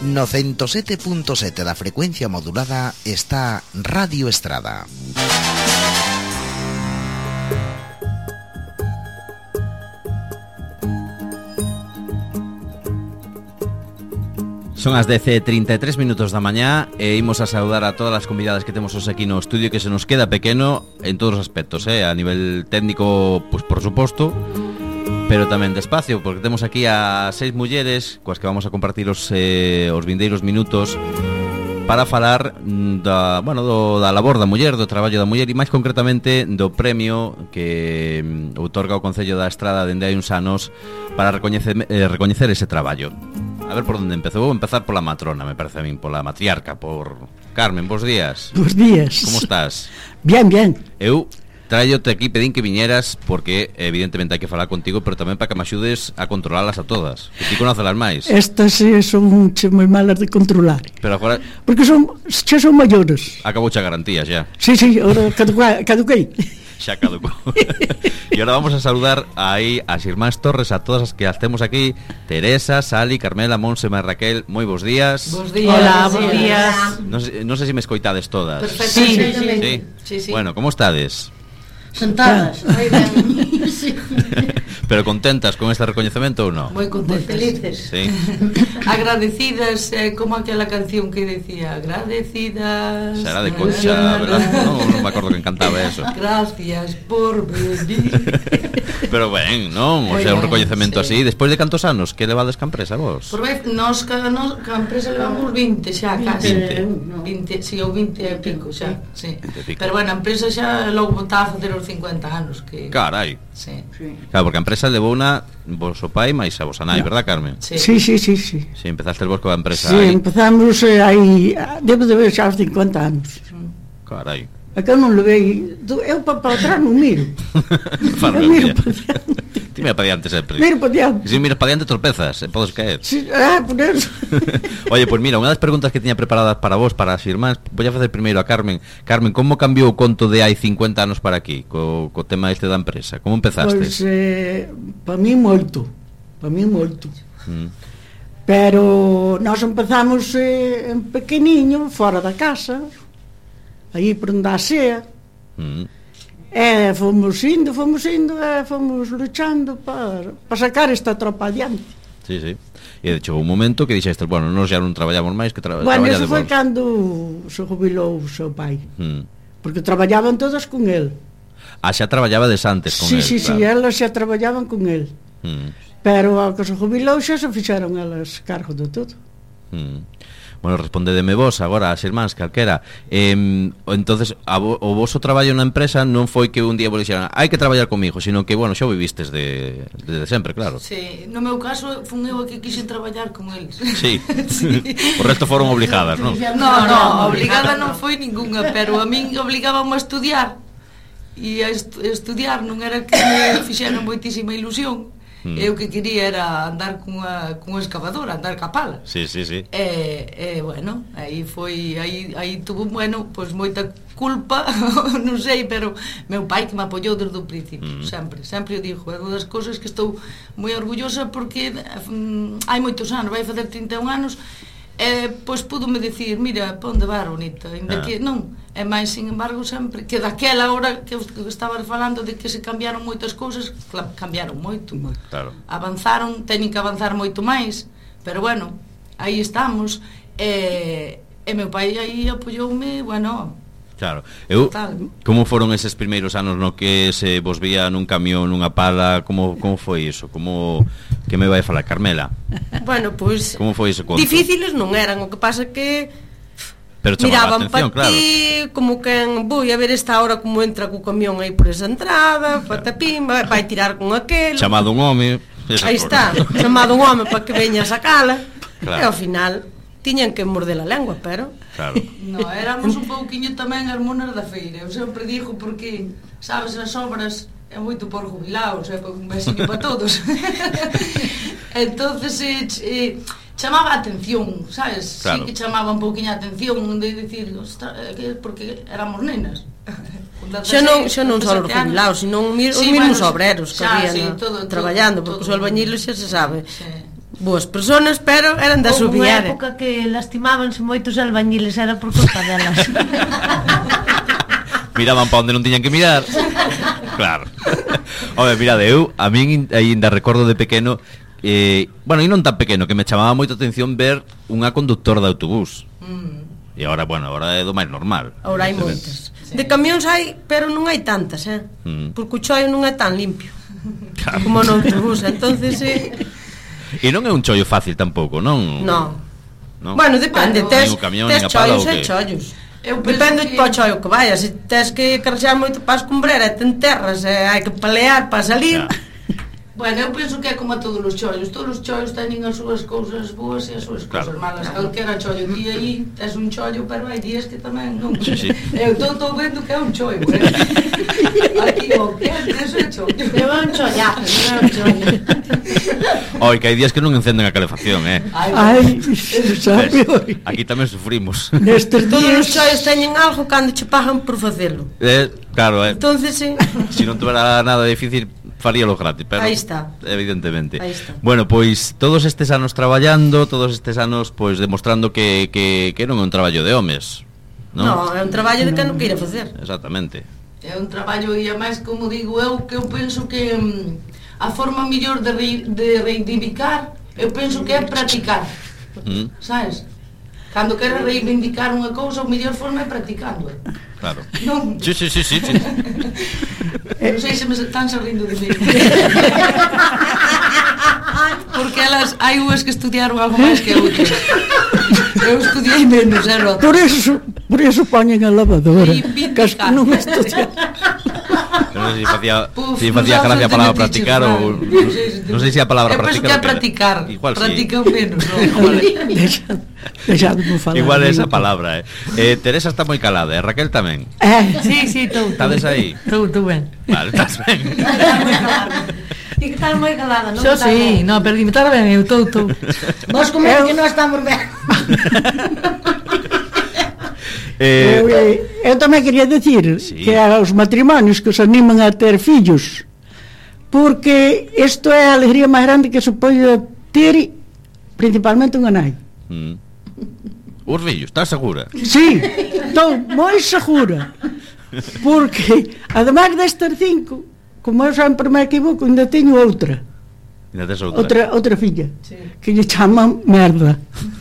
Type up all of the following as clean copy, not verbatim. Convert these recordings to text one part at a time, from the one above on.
No 107.7 da frecuencia modulada está Radio Estrada. Son as 10:33 minutos da mañá e imos a saudar a todas as convidadas que temos hoxe aquí no estudio, que se nos queda pequeno en todos os aspectos, a nivel técnico, pues por suposto, pero tamén de espacio, porque temos aquí a 6 mulleres coas que vamos a compartir os vindeiros minutos para falar da labor da muller, do traballo da muller e máis concretamente do premio que outorga o Concello da Estrada dende hai uns anos para recoñecer ese traballo. A ver por onde empezo. Vou empezar pola matrona, me parece a min, pola matriarca, por Carmen. Bos días. Bos días. Como estás? Bien, bien. Eu traiote aquí, pedín que viñeras porque evidentemente hai que falar contigo, pero tamén para que me axudes a controlalas a todas, que ti conocelas máis. Estas son moi malas de controlar. Pero agora porque son maiores. Acabou a garantía xa. Sí, agora caduquei. Xa caducou. E agora vamos a saludar aí as irmás Torres, a todas as que as temos aquí: Teresa, Sali, Carmela, Monse, Raquel. Moi bos días. Bos días. Hola, bos días. Non sei se me escoitades todas. Perfectamente. Sí. Bueno, como estades? Sentadas, moi ben. Sí. Pero contentas con este recoñecemento ou non? Moi contentas. Moi felices. Sí. Agradecidas, como aquela canción que decía, agradecidas. Será de Concha, ¿verdad? Non me acordo que cantaba eso. Gracias por venir. Pero ben, non? O sea, un recoñecemento así. Despois de cantos anos que levades ca empresa vos? Por vez, nos ca empresa levamos 20 xa, casi. 20, si, ou 20 e pico xa, sí. Pero bueno, a empresa xa logo está a facer os 50 anos que... Carai. Sí. Claro, porque a empresa levou una vos o pai máis a vos a nai, verdad, Carmen? Sí. Sí, empezaste vos coa empresa. Sí, empezamos aí, debo de ver xa os 50 anos. Carai. Acá non levei, eu para atrás non miro. Eu miro para diante. Ti mira para diante sempre. Miro para diante. E se miras para diante tropezas, podes caer. Sí, por eso. Oye, pues mira, unha das preguntas que tiña preparadas para vos, para as irmáns, vou a facer primeiro a Carmen. Carmen, como cambiou o conto de hai 50 anos para aquí, co tema este da empresa? Como empezastes? Pois, para mí moito. Pero nós empezamos en pequeniño, fora da casa, aí por onde a sea, e fomos indo e fomos luchando para sacar esta tropa adiante. Sí. E chegou un momento que dixeste, bueno, nós xa non traballamos máis que Bueno, eso foi cando se jubilou o seu pai, porque traballaban todas con el. Xa traballabades antes con el. Sí, elas xa traballaban con el, pero ao que se jubilou xa se fixeron elas cargo de todo. Bueno, respondedeme vos agora, as irmáns, calquera. Entonces, o voso traballo na empresa non foi que un día vos dixeran hai que traballar comigo, sino que, bueno, xa o vivistes desde sempre, claro. Sí, no meu caso, fun eu que quixen traballar con eles. Sí. O resto foron obligadas, non? No, obligada non foi ninguna, pero a min obligábamos a estudiar. E a estudiar non era que me fixeran moitísima ilusión. Eu que quería era andar cunha excavadora, andar ca pala. Sí. Bueno, aí foi, aí tuvo, bueno, pois moita culpa, non sei, pero meu pai que me apoiou desde o principio, sempre eu digo, é unha das cousas que estou moi orgullosa porque hai moitos anos, vai facer 31 anos, pois pudo-me dicir, mira, pa onde vas, bonita, ainda que non. E máis, sin embargo, sempre que daquela hora que eu estaba falando de que se cambiaron moitas cousas, cambiaron moito. Claro. Avanzaron, teñen que avanzar moito máis, pero bueno, aí estamos. E meu pai aí apoioume, bueno. Claro. Como foron eses primeiros anos no que se vos vía nun camión, nunha pala, como foi iso? Que me vai falar Carmela? Bueno, pois como foi ese conto? Difíciles non eran, o que pasa que miraban para ti, claro. Como quen vou a ver esta hora como entra co camión aí por esa entrada, patapín, vai tirar con aquel. Chamado un home. Aí está, chamado un home para que veña a sacala. Claro. E ao final tiñan que morder a lengua, pero claro. No, éramos un pouquiño tamén as monas da feira. Eu sempre digo porque, sabes, as obras é moito por jubilados, é un veciño para todos. Entonces chamaba a atención, sabes? Claro. Sí que chamaba un pouquiño a atención de decir, porque éramos nenas. Xa non só os jubilados, sino os mesmos obreros que habían traballando, porque os albañiles xa se sabe. boas personas, pero eran da Houve unha Subiere. época que lastimábanse moitos albañiles, era por culpa delas. Miraban para onde non tiñan que mirar. Claro. Home, mirade, eu a min aínda recordo de pequeno, bueno, e non tan pequeno, que me chamaba moito a atención ver unha conductora de autobús. E agora, bueno, agora é do máis normal. Ahora hai moitas. De camións hai, pero non hai tantas, porque o chollo non é tan limpio. Claro. Como no autobús, entonces E non é un chollo fácil tampouco, non? no. Non? Bueno, depende, Bueno, tes nin o camión, nin a pala, chollos ou e que? chollos. Eu penso Depende que- do chollo que vayas. Se tes que carregar moito para a escombrera e te enterras e hai que palear para salir. Ya. Bueno, eu penso que é como a todos os chollos. Todos os chollos teñen as súas cousas boas e as súas Claro. cousas malas. Calquera chollo, ti aí tes un chollo, pero hai días que tamén non. Sí, sí. Eu estou vendo que é un chollo. Aquí o que é ese chollo. Pero é un chollazo, non é un chollo. Oi, que hai días que non encenden a calefacción, Ai, sabe, oi. Aquí tamén sufrimos. Nestes Todos os días chollos teñen algo cando che pagan por facelo. Claro, Entonces, si non tuvera nada difícil faríalo gratis, pero Aí está. evidentemente. Aí está. Bueno, pois todos estes anos traballando, todos estes anos pois demostrando que non é un traballo de homes, non? no, é un traballo de que non queira facer. Exactamente. É un traballo e ademais, como digo eu, que eu penso que a forma mellor de reivindicar, eu penso que é practicar. Sabes? Cando queres reivindicar unha cousa, a mellor forma é practicando. Claro. Non, Sí. non sei se me están rindo de mí. Porque elas, hai unhas que estudiaron algo máis que outras. Eu estudiei menos, Rota. por eso poñen a lavadora. Reivindicar. Que as que non estudian. Non sei se facía, Puf, si facía nos gracia a vamos palabra a tener practicar ou teachers, non sei se a palabra Eu penso practicar. que é o que era. practicar. Igual sí. Practicou menos, non? Deixadme falar. Igual é esa digo. palabra, Teresa está moi calada, e Raquel tamén. Sí, estou. Estades aí? Estou ben. Vale, estás ben. Ti que estás moi calada, non? Xo sí, no, pero imitar ben, eu estou. Vos como que non estamos ben. Eu tamén quería decir Sí. que aos matrimonios que os animan a ter fillos, porque isto é a alegría máis grande que se pode ter, principalmente unha nai. Os fillos, estás segura? Sí, estou moi segura, porque ademais destas 5, como eu sempre me equivoco, ainda teño outra Ainda tes outra. filla, que lle chaman merda.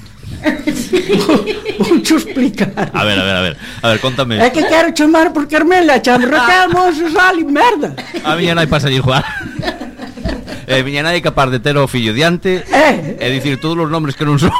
Vou te explicar. A ver, contame. É que quero chamar por Carmela, chamo Raquel, Monso, Sali, merda. A miña nai pasa igual. Miña nai é capaz de ter o fillo diante e dicir todos os nombres que non son.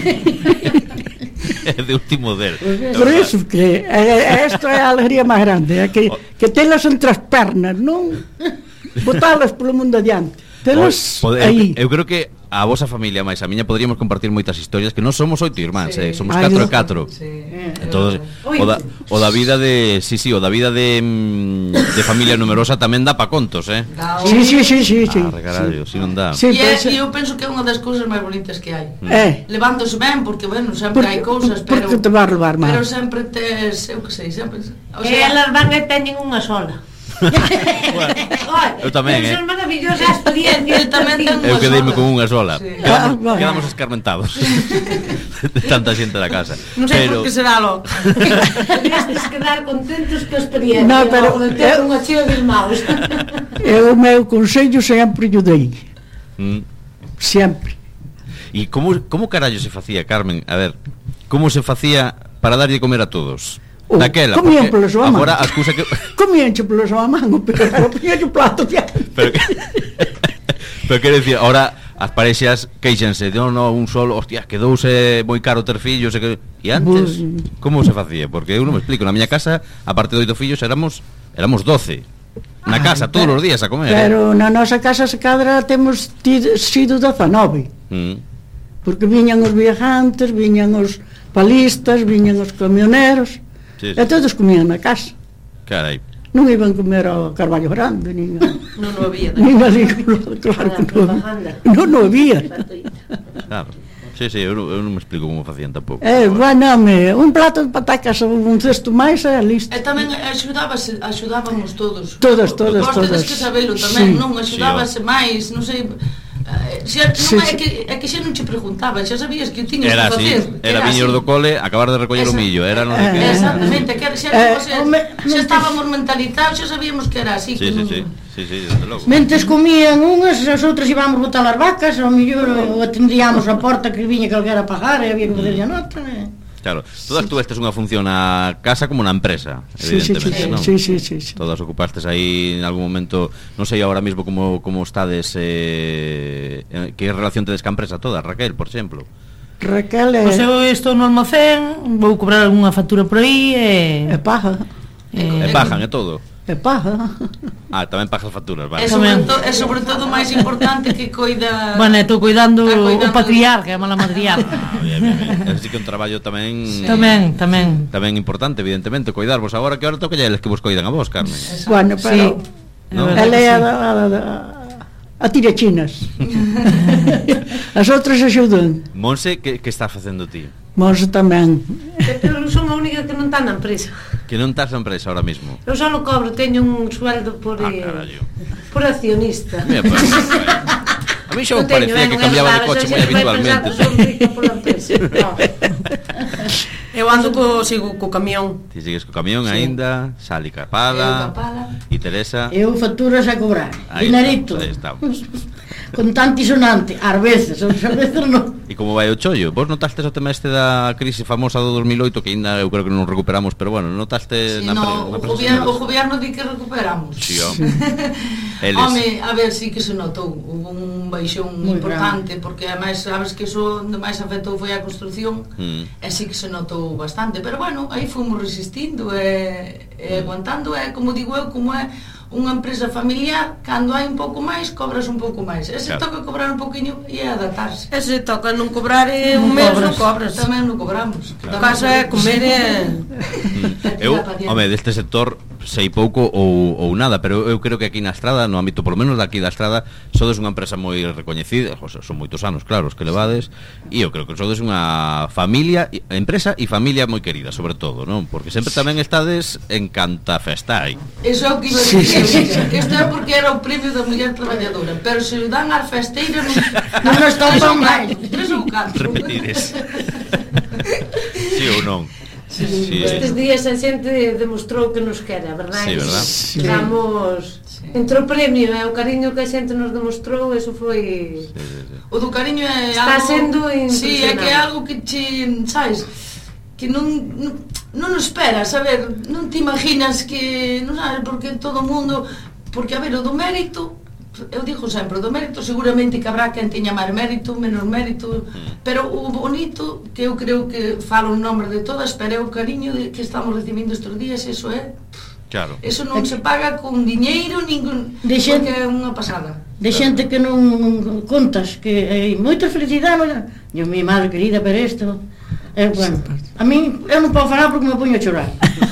É de último del. Por iso que isto é a alegría máis grande, é que telas entre as pernas, non botalas polo mundo adiante. Telas aí. Eu creo que a vosa familia máis a miña poderíamos compartir moitas historias, que non somos 8 irmáns, somos 4 e 4. Entonces, o da vida de o da vida de familia numerosa tamén dá pa contos, Sí. Carallo, si non dá. Sí, E eu penso que é unha das cousas máis bonitas que hai. Levándose ben, porque, bueno, sempre hai cousas, pero... Porque te va a levar mal. Pero sempre tes, eu que sei, sempre... O E elas van e teñen unha sola. Eu tamén, Eso é maravillosa experiencia. El tamén ten Eu unha quedeime sola. con unha sola. Sí. Quedamos escarmentados de tanta xente da casa. Non sei por que será logo. Tenías que quedar contentos coa experiencia. No, pero- de ter unha cheo de irmãos. Eu o meu consello sempre lle dei. Sempre. E como carallo se facía, Carmen? A ver, como se facía para darlle comer a todos? Daquela, comían porque pola súa man. agora a excusa que Comíanche polo súa mano, pero poñalle o plato diante. pero quero dicir, ahora as parexas queixanse de no, un solo, hostia, quedouse moi caro ter fillos e antes, como se facía? Porque eu non me explico, na miña casa, aparte de 8 fillos, éramos 12 na casa, todos os días a comer. Pero na nosa casa se cadra temos sido 19. Porque viñan os viajantes, viñan os palistas, viñan os camioneros, Sí. e todos comían na casa. Carai. Non iban comer ao Carballo Grande, nin Non o había. nin a claro que non había. Claro. Sí, eu non me explico como facían tampouco. Bueno, un plato de patacas ou un cesto máis e listo. E tamén axudábamos todos. Todos. Vos tedes que sabelo tamén, Sí. non? Axudábase máis, non sei... É que xa non che preguntaban, xa sabías que o tiñas Era que así, facer. era viños do cole, acabar de recoller o millo, era non sei que. Exactamente, que xa estábamos mentalizados, xa sabíamos que era así. Sí, desde logo. Mentes comían unhas, as outras íbamos botar as vacas, ao mellor o atendíamos a porta que viña que alguén a pagar e había que facerlle a nota. Claro, todas tuvestes unha función na casa como na empresa, evidentemente, non? Sí. Todas ocupastes aí en algún momento, non sei agora mesmo como estades, que relación tedes ca empresa toda, Raquel, por exemplo. Raquel Pois eu estou no almacén, vou cobrar algunha factura por aí e paga. E pagan e todo. E paga. Tamén pagas facturas, vale. É sobre todo o máis importante que coida. Bueno, estou cuidando o patriarca, é mala matriarca. Bien. Así que un traballo tamén tamén importante, evidentemente, coidarvos. Agora que hora toca eles que vos coidan a vos, Carmen. Bueno, pero ela é a tirachinas. As outras axudan. Monse, que está facendo ti? Monse tamén. Eu son a única que non está na empresa. Que non estás na empresa ahora mismo. Eu só non cobro, teño un sueldo por accionista. Mira, pues, a mí xa me parecía que cambiaba de coche moi habitualmente. Eu ando sigo co camión. Ti sigues co camión aínda, Sali Capala e Teresa. Eu facturas a cobrar, dinerito. Aí estamos. Con tanto sonante, ás veces non. E como vai o chollo? Vos notastes o tema este da crise famosa do 2008 que ainda eu creo que non recuperamos, pero bueno, notaste na empresa? O goberno di que recuperamos. Sí, home, a ver, sí que se notou, hubo un baixón moi importante, porque ademais sabes que eso onde máis afectou foi a construción, e sí que se notou bastante, pero bueno, aí fomos resistindo e aguantando, e como digo eu, como é unha empresa familiar, cando hai un pouco máis, cobras un pouco máis. E se toca cobrar un pouquiño e adaptarse. E se toca non cobrar un mes, non cobras. Tamén non cobramos. A casa é comer Eu, home, deste sector sei pouco ou nada, pero eu creo que aquí na Estrada, no ámbito polo menos daqui da Estrada, sodes unha empresa moi recoñecida, son moitos anos, claro, os que levades, e eu creo que sodes unha familia, empresa e familia moi querida, sobre todo, non? Porque sempre tamén estades en canta festa aí. Eso é o que iba a dicir. Isto é porque era o premio da muller traballadora, pero se o dan ás festeiras non están tão máis. 3 ou 4. Repetires. Sí ou non? Sí. Estes días a xente demostrou que nos quere, a verdade? Sí, verdad? Estamos entre o premio e o cariño que a xente nos demostrou, eso foi... O do cariño é algo... Está sendo impresionante. Sí, é que é algo que che, sabes, que non o esperas, a ver, non te imaginas que, non sabes, porque todo o mundo, porque a ver, o do mérito, eu digo sempre, o do mérito seguramente que habrá quen teña máis mérito, menos mérito, pero o bonito, que eu creo que falo en nombre de todas, pero é o cariño que estamos recibindo estes días, eso é... Claro. Eso non se paga con diñeiro, porque é unha pasada. De xente que non contas, que hai moita felicidade, eu, mi madre querida, pero isto... bueno, a mí, eu non podo falar porque me poño a chorar.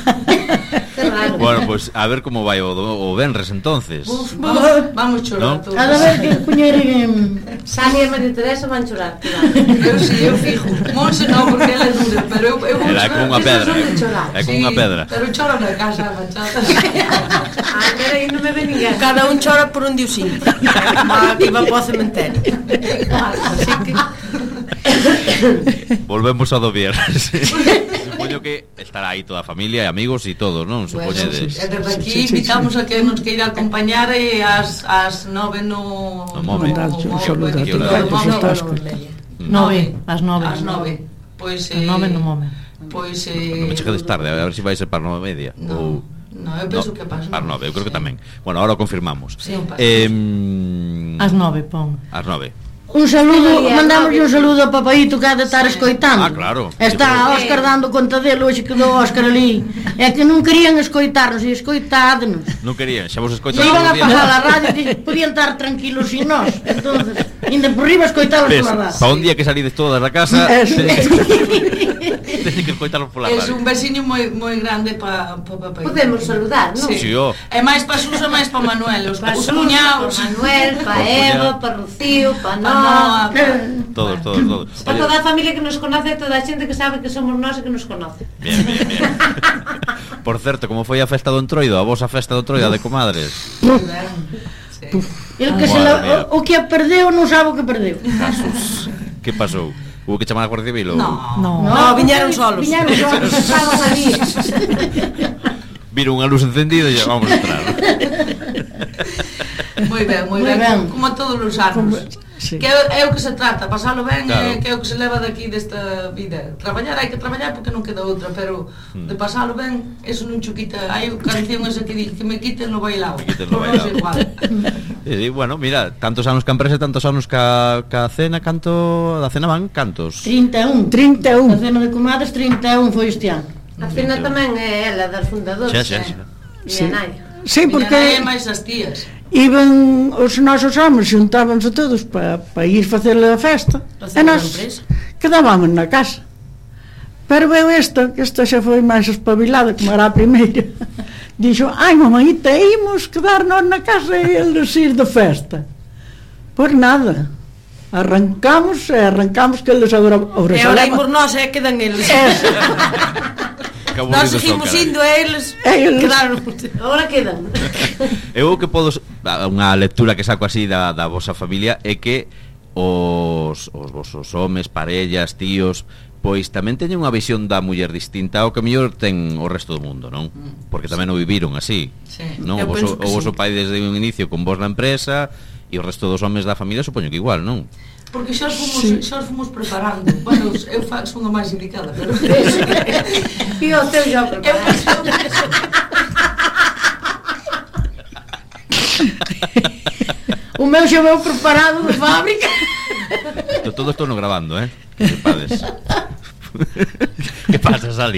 Bueno, pues a ver como vai o Benres entonces. Vamos chorar todos. A ver que puñeren Sali e María Teresa van chorar. Eu si, eu fijo. Monse non, porque ela é dura, pero eu vou chorar. É como unha pedra. É como unha pedra. Pero choro na casa, bachata. Pero aí non me ve ninguén. Cada un chora por un diusín. Que va para o cementerio. Así que volvemos ao do viernes. Supoño que estará aí toda a familia e amigos e todos, non? Supoñedes. E desde aquí invitamos a que nos queira acompañar ás 9 no Mome. Ás 9. Pois ás 9 no Mome. Pois non me cheguedes tarde, a ver se vai ser para 9:30 ou no, eu penso que pasa. Para 9, eu creo que tamén. Bueno, ahora o confirmamos. Sí, ás 9, pon. Ás 9. Un saludo, mandamos un saludo a papaito que ha de estar escoitando. Claro. Está Óscar dando conta dele, hoxe quedou Óscar ali. É que non querían escoitarnos e escoitádenos. Non querían, xa vos Se escoitamos. iban a pasar a radio e podían estar tranquilos sin nós. Entonces, ainda por riba escoitalos pola radio. Para un día que salides todas da casa, teñen que escoitalos pola radio. É un veciño moi grande para papai. Podemos saludar, non? Sí, ó. É máis para Susa, máis para Manuel, os cuñaos. Para Manuel, para Eva, para Rocío, para nós. Todos. Para toda a familia que nos conoce, toda a xente que sabe que somos nós e que nos conoce. Bien. Por certo, como foi a festa do Entroido, a vosa festa do Entroido de comadres? Sí. O que perdeu non sabe o que perdeu. Casos. Que pasou? Hubo que chamar a Guardia Civil ou? No, viñeron solos. Estábamos ali. Viron unha luz encendida e vamos a entrar. Moi ben, como todos os anos. Sí. Que é o que se trata, pasalo ben, Claro. que é o que se leva daqui desta vida. Traballar, hai que traballar porque non queda outra, pero de pasalo ben, eso non quita. Hai o canción esa que di que me quiten no bailao. No bailao. Igual. Sí, bueno, mira, tantos anos que a empresa, tantos anos ca cena, da cena van cantos? 31. 31. A cena de comadres 31 foi este ano. A Fina tamén é ela das fundadoras. Xa. E a Nai. Sí, Porque porque máis as tías. iban os nosos homes, xuntábanse todos para ir facer a festa. Facer E a nós empresa. quedábamos na casa. Pero veu esta, que esta xa foi máis espabilada, como era a primeira. Dixo, ai mamaita, ímos quedar nós na casa e eles ir de festa. Por nada. Arrancamos que eles agora E ahora imos nós, quedan eles. Que Nós aburridos seguimos son, carai. indo a eles. Eles. Quedaron. Ahora quedan. Eu o que podo unha lectura que saco así da vosa familia é que os vosos homes, parellas, tíos, pois tamén teñen unha visión da muller distinta ao que mellor ten o resto do mundo, non? Porque tamén o viviron así. Sí. Non? Eu penso que O voso sí. pai desde un inicio con vos na empresa e o resto dos homes da familia supoño que igual, non? Porque xa os fomos preparando. Bueno, eu son a máis indicada, pero E o teu já preparado. O meu xa veu preparado de fábrica. Todo estou no grabando, Que sepades. Que pasa, Sali?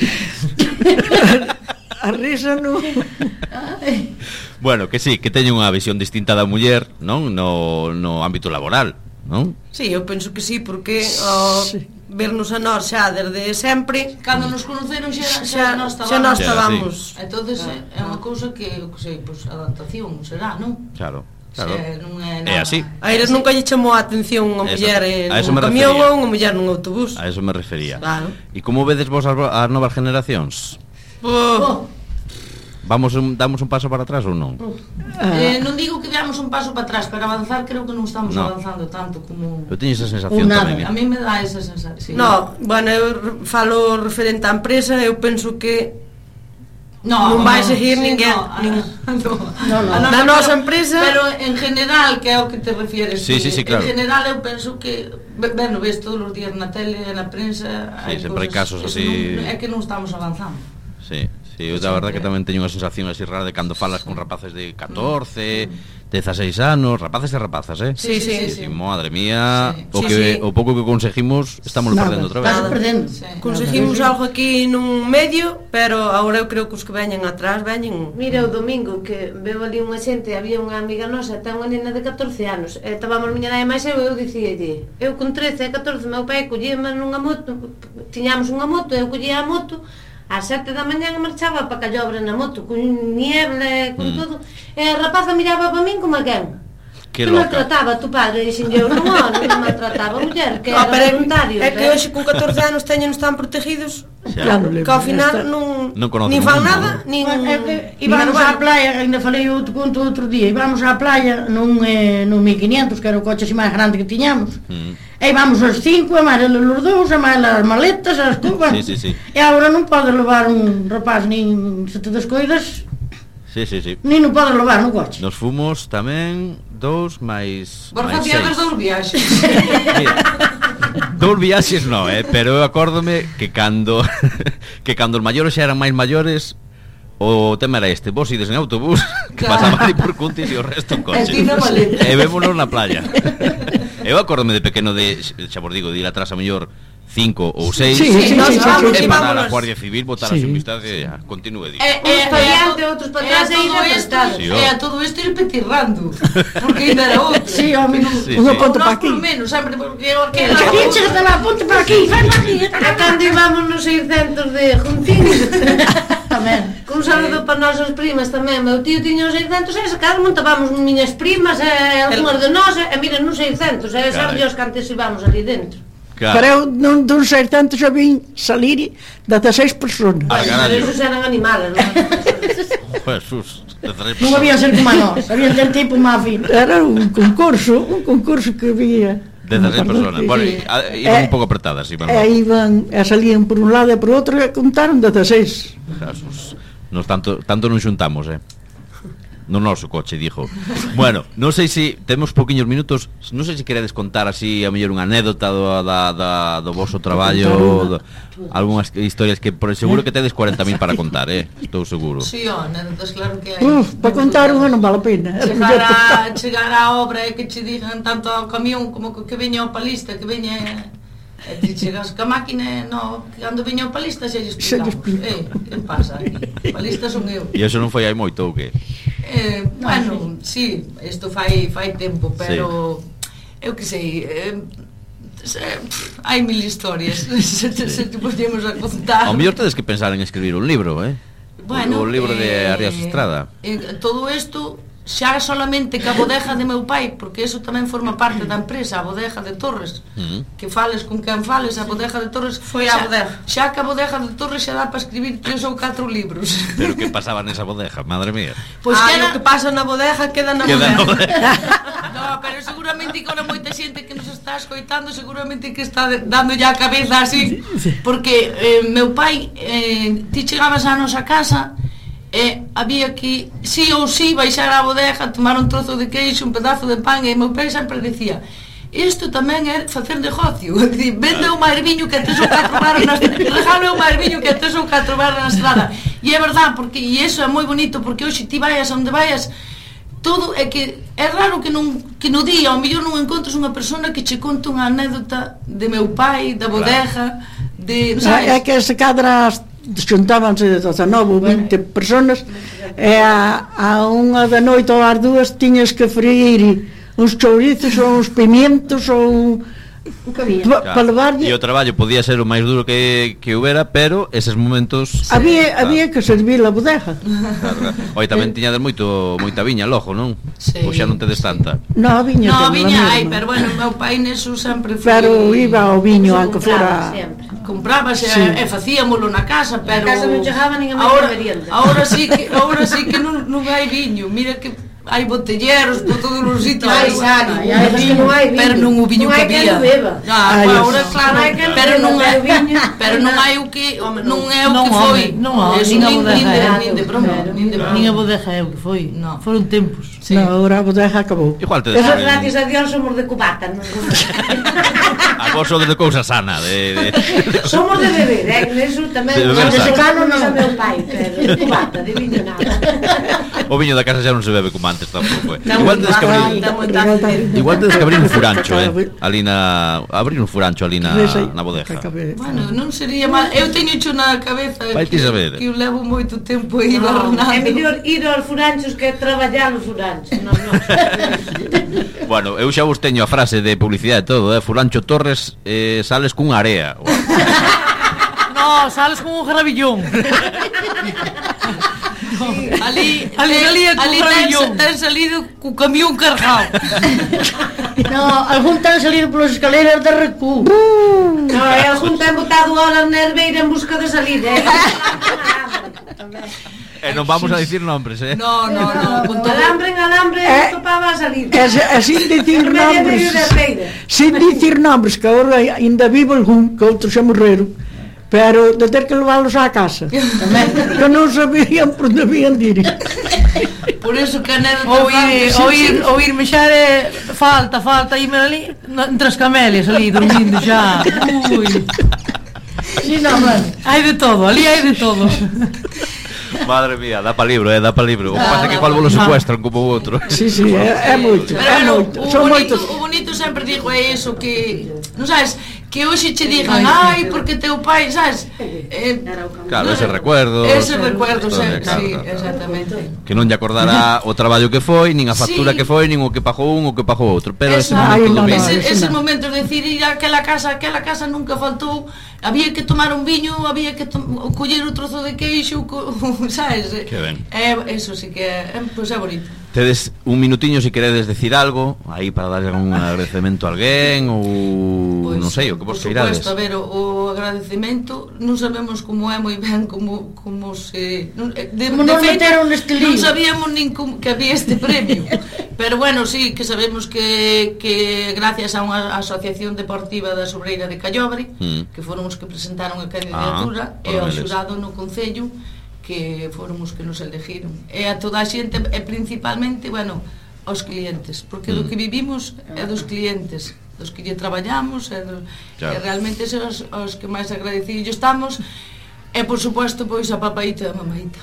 a risa no... Bueno, que sí, que teñen unha visión distinta da muller, non? No ámbito laboral, non? Sí, eu penso que sí, porque Sí. vernos a nós xa desde sempre, cando nos conoceron xa nós xa nós estábamos. estábamos. Entonces é unha cousa que, eu que sei, pois adaptación será, non? Claro. Non é É nada. así. A eles nunca lle chamou a atención unha Eso, muller a eso nun me camión refería. ou unha muller nun autobús. A eso me refería. Claro. E como vedes vos as novas generacións? Damos un paso para atrás ou non? Non digo que damos un paso para atrás, pero avanzar creo que non estamos No. avanzando tanto como... Eu teño esa sensación nada. tamén. A mí me dá esa sensación. Sí. No, bueno, eu falo referente á empresa, eu penso que Non vai seguir ninguén. Na nosa empresa. Pero en general, que é o que te refieres. Sí, que sí, claro. En general eu penso que bueno, ves todos os días na tele, na prensa, Sí, sempre hai casos eso así. É que non estamos avanzando. Sí, eu da verdad que tamén teño unha sensación así rara de cando falas con rapaces de 14, 16 anos, rapaces e rapazas, Sí, sí, Sí, madre mía, Sí. o pouco que conseguimos estamos Nada. perdendo outra vez. Estás perdendo. Sí. Conseguimos algo aquí nun medio, pero agora eu creo que os que veñen atrás veñen. Mira, o domingo que veo ali unha xente, había unha amiga nosa, ten unha nena de 14 anos, e estábamos miña nai máis eu dicíalle, eu con 13 e 14, meu pai collíame nunha moto, tiñamos unha moto, eu collía a moto, ás 7 da mañá marchaba para Callobre na moto, con niebla, con todo, e a rapaza miraba para min como a quen. Que Que loca. maltrataba tu padre, dixen eu, non maltrataba a muller, que era pero voluntario. é que hoxe con 14 anos teñen están protegidos, Claro, que ao final non conocen nin o fan mundo, nada, nin Íbamos bueno, á playa, ainda falei outro conto outro día, íbamos á playa nun 1500, que era o coche así máis grande que tiñamos. E íbamos os 5, e máis eles os dous, e máis as maletas, as cubas. Sí. E agora non pode levar un rapaz nin se te descoidas, Sí. nin non pode levar no coche. Nos fomos tamén 2 máis Borja máis tiñades 6. 2 viaxes. Mira, 2 viaxes no, pero eu acórdome que cando os maiores xa eran máis maiores, o tema era este: vos ides en autobús, que Claro. pasaba ali por Cuntis e o resto en coche. E ti na maleta. E vémonos na playa. Eu acórdome de pequeno xa vos digo, de ir atrás a mellor 5 ou 6 Sí, nós vamos, e e parar a vámonos. Guardia Civil, botar Sí. así un vistazo e ya, continúe, digo. Uns para diante, outros para atrás, e ir apretados. Sí, E a todo isto ir petirrando. Porque ainda era outro. Sí, home, Sí, unha sí. ponte para Nós aquí. por menos, sempre, porque eu que Aquí, chégate lá, ponte para aquí, vai para aquí. E cando íbamos nos 600 de Juntín, Tamén. un saludo para nosas primas tamén. Meu tío tiña os 600 e ese caso montábamos miñas primas e algunhas de nós e miren nos 600 e Carai. sabe Dios que antes íbamos ali dentro. Claro. Pero eu non sei tanto xa vin salir 16 personas. Ah, Pero carallo. esos eran animales, non? Jesús, Non había ser como a nós, había ter tipo má fin. Era un concurso que había. 16 personas. Bueno, iban un pouco apretadas, iban. Iban, salían por un lado e por outro e contaron 16. Jesús. Nos tanto non xuntamos, no noso coche, dijo. Bueno, non sei se temos pouquiños minutos, non sei se queredes contar así a mellor unha anécdota do voso traballo, algunhas historias que por seguro que tedes 40.000 para contar, estou seguro. Sí, anécdotas, claro que hai. Para contar unha non vale a pena. Chegar á obra e que che digan tanto ao camión como que veña o palista, que veña e ti chegas ca máquina, no, cando veña o palista xa lle explicamos. Que pasa? O palista son eu. E iso non foi hai moito ou que? Bueno, sí, isto fai tempo, pero eu que sei, hai mil historias se te podíamos a contar. Ao mellor tedes que pensar en escribir un libro, Bueno, o libro de Arias Estrada. Todo isto xa solamente que a bodega de meu pai, porque eso tamén forma parte da empresa, a bodega de Torres, que fales con quen fales, a bodega de Torres foi a bodega. Xa que a bodega de Torres xa dá para escribir 3 ou 4 libros. Pero que pasaba nesa bodega, madre mía. Pois O que pasa na bodega queda na bodega. No, pero seguramente que ahora moita xente que nos está escoitando seguramente que está dándolle a cabeza así, porque meu pai, ti chegabas á nosa casa e había que sí ou sí baixar á bodega, tomar un trozo de queixo, un pedazo de pan, e meu pai sempre decía: isto tamén é facer negocio. Vende o maerviño que tes o 4 bares na estrada, regalo o maerviño que tes o 4 bares na estrada. E é verdad, porque e iso é moi bonito, porque hoxe ti vayas onde vayas, todo é que é raro que no día ao mellor non encontres unha persona que che conte unha anécdota de meu pai, da bodega, de, sabes? É que se cadras xuntábanse 19 ou 20 personas e a unha da noite ou ás dúas tiñas que freír uns chourizos ou uns pimientos ou para levarlle. E o traballo podía ser o máis duro que houbera, pero eses momentos había que servir a bodega. Oi, tamén tiñades moita viña logo, non? Sí, Ou xa non tedes tanta? No, viña hai, pero bueno, meu pai neso sempre foi. Pero iba ao viño aunque fora comprábase e facíamolo na casa, pero Na casa non chegaba nin a media merienda. Ahora sí que non hai viño. Mira que hai botelleros por todos os sitios. Hai viño, pero non o viño que había. Agora claro, pero non hai o que non é o que foi. Nin de broma. Nin a bodega é o que foi. Foron tempos. Agora a bodega acabou. Igual tedes. Gracias a Dios somos de cubata, non? A vos sodes de cousa sana, Somos de beber, eso tamén. De secano non é meu pai, pero de cubata, de viño nada. O viño da casa xa non se bebe como antes tampouco. Igual tedes que abrir un furancho, ali abrir un furancho ali na bodega. Bueno, non sería mal. Eu teño hecho na cabeza que eu levo moito tempo aí barrenando. É mellor ir aos furanchos que traballar nos furanchos. Bueno, eu xa vos teño a frase de publicidade e todo, Furancho Torres, sales cunha area. No, sales con un gravillón. Ali ten salido co camión cargado. No, algún ten salido polas escaleras de recu. No, e algún ten botado horas na herbeira en busca de salida. E non vamos a dicir nombres, No, con alambre en alambre topaba a salir. Sin dicir nombres. Sin dicir nombres, que agora ainda vivo algún, que outros xa morreron. Pero de ter que leválos á casa que non sabían por onde debían ir. Por eso que anécdota oír mexar falta irme ali entre as camelias ali dormindo xa. Sí, non, hai de todo, ali hai de todo. Madre mía, dá pa libro, dá pa libro. O que pasa é que cual vos lo secuestran como o outro. Sí, é moito. O bonito sempre digo é eso, que non sabes, que hoxe che digan, ai, porque teu pai, sabes? Claro, ese recuerdo, sí, exactamente. Que non lle acordará o traballo que foi, nin a factura que foi, nin o que pagou un, o que pagou outro. Pero ese momento de decir ir a aquela casa nunca faltou. Había que tomar un viño, había que coller un trozo de queixo, sabes? Que ben. Eso sí que é bonito. Tedes un minutiño se queredes decir algo aí para darlle un agradecemento a alguén ou non sei, o que vos por queirades. suposto, a ver, o agradecemento non sabemos como é moi ben como se Como non meteron neste lío. non sabíamos nin que había este premio. Pero bueno, sí, que sabemos que gracias a unha asociación deportiva da Sobreira de Callobre, que foron os que presentaron a candidatura, e ao xurado no Concello, que foron os que nos elegiron, e a toda a xente, e principalmente, bueno, aos clientes, porque do que vivimos é dos clientes, dos que lle traballamos, e realmente son os que máis agradecidos estamos, e por suposto pois a papaíta e a mamaíta.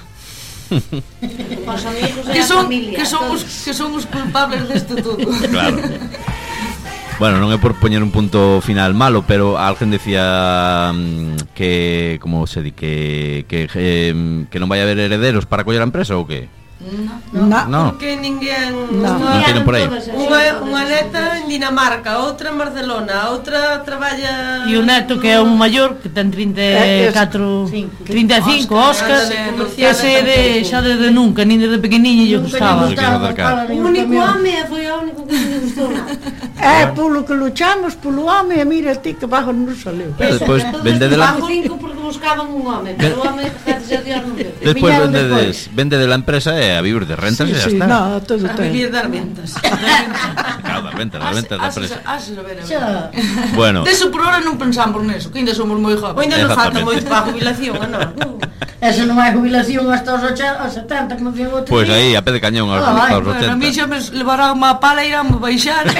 Os amigos e Que a son familia. que son os culpables deste todo. Claro. Bueno, non é por poñer un punto final malo, pero alguén decía que, como se di, que non vai haber herederos para coller a empresa ou que? No. Porque ninguén... No. Non tienen por aí. Unha neta en Dinamarca, outra en Barcelona, outra traballa... E o neto que é un maior, que ten 34, 35, Óscar, ese de xa desde nunca, nin desde pequeniño lle gustaba. O único home foi o único que me gustou nada. Polo que luchamos, polo home, e mira ti que bajo non saleu. Pero despois vende de la... Pago 5 porque buscaban un home, pero o home, gracias a Dios, non deu. Despois Viñeron vende de la empresa e a vivir de rentas e xa está. No, todo A ten. vivir das ventas. Claro, das ventas da empresa. Xa. Bueno, Deso por hora non pensamos neso, que ainda somos moi O jóvenes. ainda nos falta Exactamente. moito para a jubilación, non? Esa non hai jubilación hasta os 70, como dicen outro pois día. aí, a pé de cañón aos Ai, 80. Bueno, a mí xa me levarán unha pala e irán me baixar.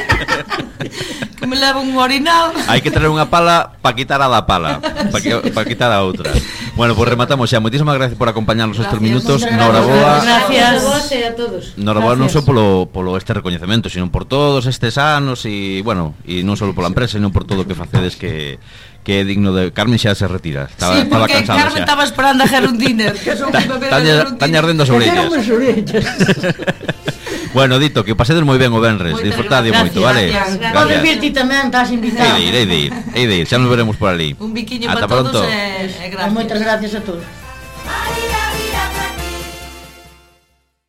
Que me leva un orinal. Hai que traer unha pala para quitar a da pala, para quitar a outra. Bueno, pues rematamos xa. Moitísimas gracias por acompañarnos estes minutos. Noraboa. Gracias. A vos e a todos. Noraboa non só polo este recoñecemento, sino por todos estes anos e, bueno, e non só pola empresa, sino por todo o que facedes que é digno de... Carmen xa se retira. Estaba porque cansada Carmen xa. estaba esperando a Gerundiner, que son que beber a Gerundiner. Taña ardendo as orellas. As orellas. Bueno, dito, que pasedes moi ben o venres. Moitas Disfrutade gracias. moito, vale? Gracias. Podes virti tamén, estás invitado. Hei de ir. Xa nos veremos por ali. Un biquiño Ata para todos pronto. e E gracias. moitas gracias a todos.